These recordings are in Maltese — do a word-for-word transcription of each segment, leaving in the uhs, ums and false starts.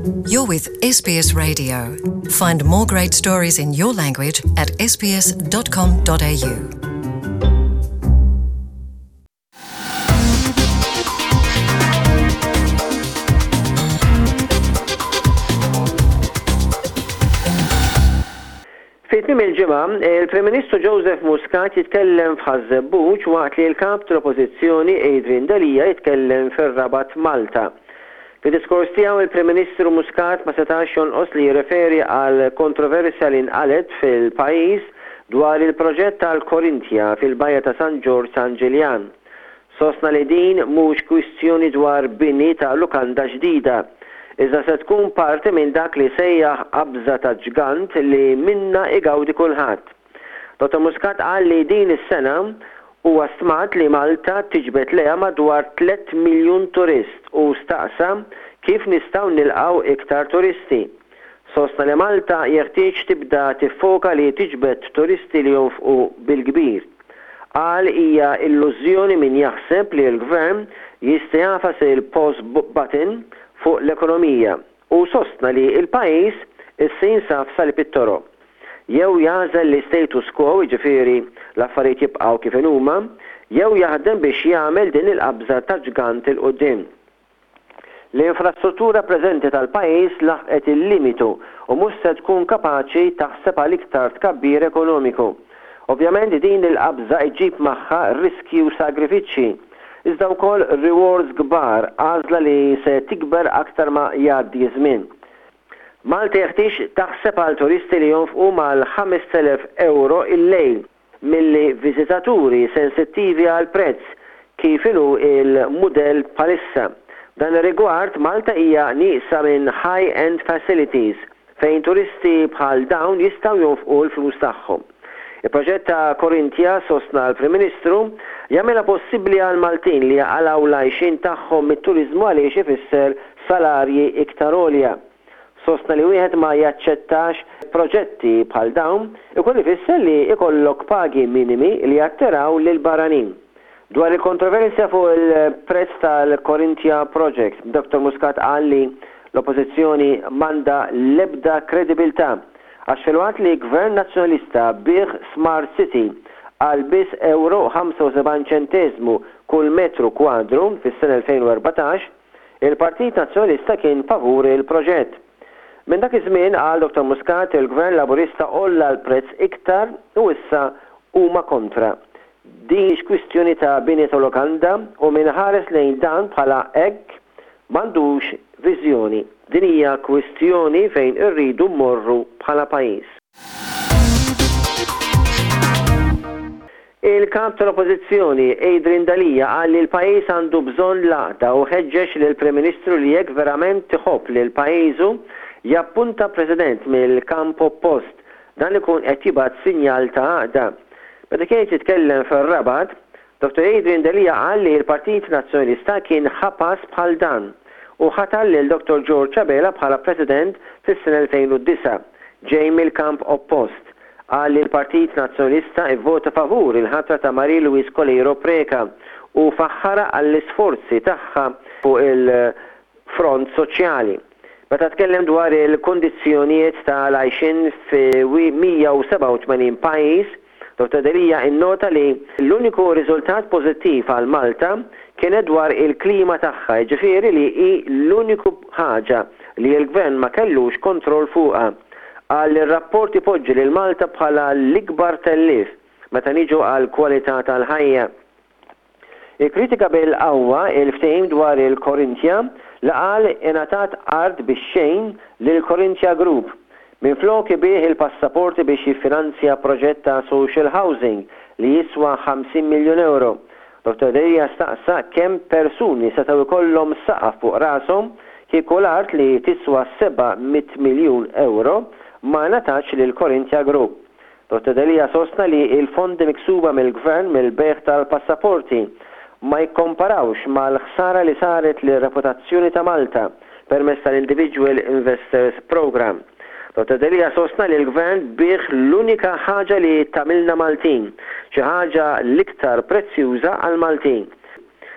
You're with S B S Radio. Find more great stories in your language at s b s dot com dot a u. Fit-tmiem il-ġimgħa, il-Prim Ministru Joseph Muscat jitkellem f'Ħażebbuġ waqt li l-kap tal-Oppożizzjoni Adrian Dalija jitkellem fir-Rabat Malta. Fid-diskors tiegħu il-Prim Ministru Muscat ma setax jonqos li jirreferi għal kontroversja li nqalet fil-pajjiż dwar il-proġett tal-Korintja fil-Bajja ta' San George San Ġiljan. Sostna li din mhux kwistjoni dwar bini ta' lukanda ġdida, iżda se tkun parti minn dak li sejjaħ qabża ta' ġgant li minna igawdi kulħadd. Doktor Muscat qal li din is-sena huwa stmat li Malta tiġbed leha madwar tliet miljun turist u staqsa kif nistgħu nilqgħu iktar turisti. Sostna li Malta jeħtieġ tibda tiffoka li tiġbed turisti li jonfqu bil-kbir. Qal hija illużjoni min jaħseb li l-Gvern jista' jafas il-pause button fuq l-ekonomija u sostna li l-pajjiż issa jinsab salib it-toroq. Jew jażel li status quo, jiġifieri l-affarijiet jibqgħu kif huma, jew jaħdem biex jagħmel din il-qabża ta' ġgant il qudiem. L-infrastruttura preżenti tal-pajjiż laħqet il-limitu u mhux se tkun kapaċi taħseb għal iktar tkabbir ekonomiku. Ovvjament din il-qabża jġib magħha riski u sagrifiċċji, iżda wkoll rewards kbar għażla li se tikber aktar ma jgħaddi żmien. Malta jeħtieġ taħseb għal turisti li jonfqu mal-ħames elef euro il-lejl milli viżitaturi sensittivi għal prezz kif inhu il-mudell bħalissa. Dan ir-rigward Malta hija nieqsa minn high-end facilities fejn turisti bħal dawn jistgħu jonfqu l-flus tagħhom. Il-proġett ta' Korintja sostna l-Prim Ministru jagħmilha possibbli għal Maltin li jaqalgħu l-għajxin tagħhom mit-turiżmu għaliex ifisser salarji iktar għolja. Sostna li wieħed ma jaċċettax proġetti bħal dawn ikun ifisser li ikollok pagi minimi li jattiraw lil barranin. Dwar il-kontroversja fuq il-prezz tal-Korintja Project, Doktor Muscat qal li l-Oppożizzjoni m'għandha l-ebda kredibilità għax filwaqt li Gvern Nazzjonalista bih Smart City għal biss euro ħamsa u sebgħin ċenteżmu kull metru kwadru fis-sena elfejn u erbatax, il-Partit Nazzjonalista kien favur il-proġett. Minn dak iż-żmien qal Doktor Muscat il-Gvern Laburista olla l-prezz iktar u issa huma kontra. Din hix kwistjoni ta' bini ta' lokanda u min ħares lejn dan bħala hekk m'għandux viżjoni. Din hija kwistjoni fejn irridu mmorru bħala pajjiż. Il-kap tal-Oppożizzjoni Adrian Dalija qal li l-pajjiż għandu bżonn laqda u ħeġġeġ lill-Prim Ministru li jekk verament tħobb li l-pajjiżu jappunta President mill-kamp oppost, dan ikun qed jibgħat sinjal ta' għaqda. Meta kien jitkellem fir-Rabat, Doktor Adrian Dalija qal li l-Partit Nazzjonalista kien ħapas bħal dan u ħatar lil Doktor George Chabela bħala President fis-sena elfejn u disa, ġej mill-kamp oppost. Qal li l-Partit Nazzjonalista ivvota favur il-ħatra ta' Marie Louise Colero Preca u faħħara għall-isforzi tagħha fuq il-front soċjali. Meta tkellem dwar il-kondizzjonijiet tal-għajxin fi mija u seba' u tmenin pajjiż, Doktor Dalija innota li l-uniku riżultat pożittiv għal Malta kienet dwar il-klima tagħha, ġifieri li hi l-uniku ħaġa li l-Gvern ma kellux kontroll fuqha. Għal ir-rapport ipoġġi lil Malta bħala l-ikbar tellif meta niġu għal kwalità tal-ħajja. Il-kritika bil-qawwa il-ftehim dwar il-Korintja li qal ingħatat art bix-xejn lill-Korintja Group minflok ibih il-passaporti biex jiffinanzja proġett ta' social housing li jiswa ħamsin miljun euro. Doktor Dalija staqsa kemm persuni setgħu jkollhom saqaf fuq rashom kieku l-art li tiswa sebgħamiet miljun euro ma ngħatax lill-Korintja Group. Doktor Dalija sostna li il-fondi miksuba mill-Gvern mill-bejgħ tal-passaporti ma jikkomparawx mal-ħsara li saret lir-reputazzjoni ta' Malta permezz tal-Individual Investors Program. Doktor Dalija sostna li l-Gvern bih l-unika ħaġa li tamilna Maltin, xi ħaġa l-iktar prezzjuża għal Maltin.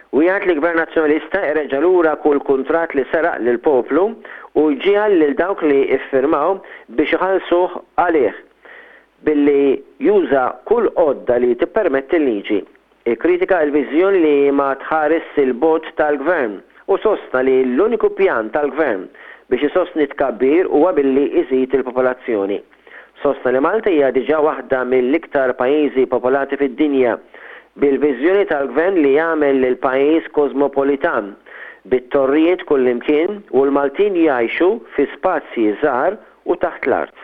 u jgħid li Gvern Nazzjonalista ereġa' lura kull kuntratt li seraq lil poplu u jġiegħal lil dawk li iffirmaw biex iħallsuh għalih billi juża kull għodda li tippermetti l-liġi. Ikkritika l-viżjoni li ma tħares il-bot tal-Gvern u sostna li l-uniku pjan tal-Gvern biex isostni tkabbir huwa billi iżid il-popolazzjoni. Sostna li Malta hija diġà waħda mill-iktar pajjiżi popolati fid-dinja bil-viżjoni tal-Gvern li jagħmel lil pajjiż kosmopolitan bit-torrijiet kullimkien u l-Maltin jgħixu fi spazji żgħar u taħt l-art.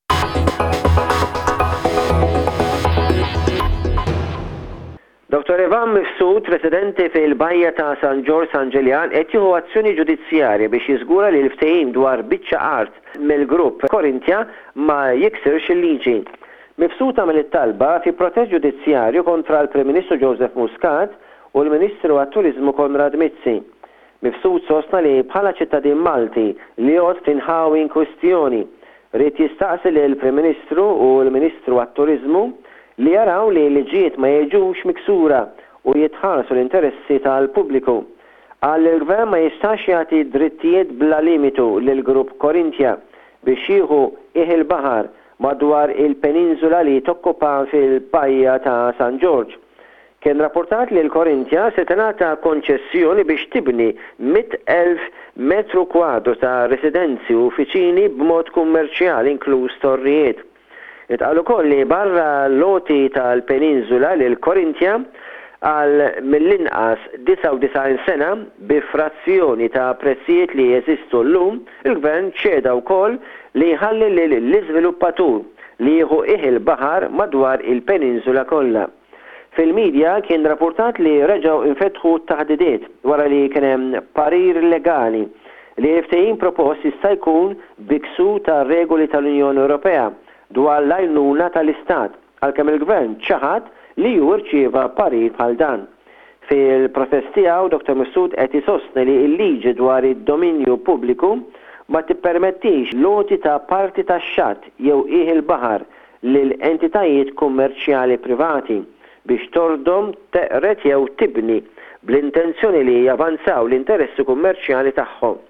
Doktor Ivan Mifsud, residenti fil-Bajja ta' San Giorgio San Ġiljan, qed jieħu azzjoni ġudizzjarja biex jiżgura li l-ftehim dwar biċċa art mill-grupp Korintja ma jiksirx il-liġi. Mifsud għamel it-talba fi protest ġudizzjarju kontra l-Prim Ministru Joseph Muscat u l-Ministru għat-Turizmu Konrad Mizzi. Mifsud sostna li bħala ċittadin Malti li jgħod tinħawi in kwestjoni rrid jistaqsi lill-Prim Ministru u l-Ministru għat-Turizmu li jaraw li liġijiet ma jiġux miksura u jitħarsu l-interessi tal-pubbliku. Għal il-Gvern ma jistax jagħti drittijiet bla limitu lill-grupp Korintja biex jieħu il-baħar madwar il-peninsula li tokkupa fil-Bajja ta' San Giorgio. Kien rapportat li l-Korintja se tingħata konċessjoni biex tibni mid elf metru kwadru ta' residenzi u uffiċini b'mod kummerċjali inkluż torrijiet. Itqalu koll li barra loti tal-peninsula li l-Korintja għal mill-inqas disa' u disgħin sena bi frazzjoni ta' prezzijiet li jeżistu llum, il-Gvern ċeda wkoll li jħalli l-iżviluppatur li jieħu il-baħar madwar il-peninsula kollha. Fil-medja kien rapportat li reġgħu infetħu taħdidiet wara li kien hemm parir legali li l-ftehim propost jista' jkun biksu ta' regoli tal-Unjoni Ewropea dwar l-għajnuna tal-Istat, għalkemm il-Gvern ċaħad li ju rċieva parir bħal dan. Fil-protest tiegħu Doktor Mifsud qed isostni li l-liġi dwar id-dominju pubbliku ma tippermettix loti ta' parti tax-xatt jew qiegħ il-baħar lil entitajiet kummerċjali privati biex tordhom teqret jew tibni bl-intenzjoni li javanzaw l-interessi kummerċjali tagħhom.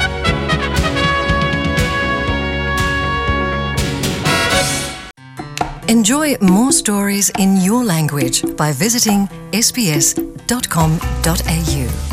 Enjoy more stories in your language by visiting s b s dot com dot a u.